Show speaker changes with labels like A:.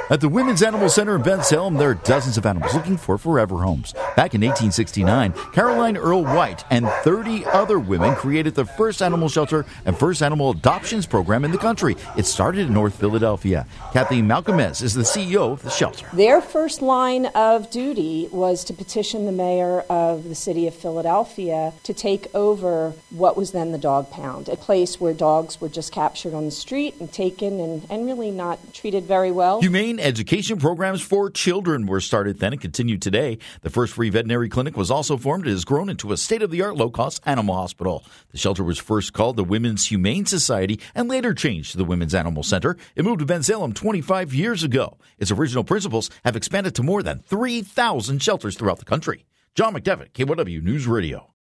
A: At the Women's Animal Center in Bensalem, there are dozens of animals looking for forever homes. Back in 1869, Caroline Earl White and 30 other women created the first animal shelter and first animal adoptions program in the country. It started in North Philadelphia. Kathleen Malcolmez is the CEO of the shelter.
B: Their first line of duty was to petition the mayor of the city of Philadelphia to take over what was then the dog pound, a place where dogs were just captured on the street and taken and really not treated very well.
A: Humane education programs for children were started then and continue today. The first free veterinary clinic was also formed and has grown into a state-of-the-art low-cost animal hospital. The shelter was first called the Women's Humane Society and later changed to the Women's Animal Center. It moved to Bensalem 25 years ago. Its original principals have expanded to more than 3,000 shelters throughout the country. John McDevitt, KYW News Radio.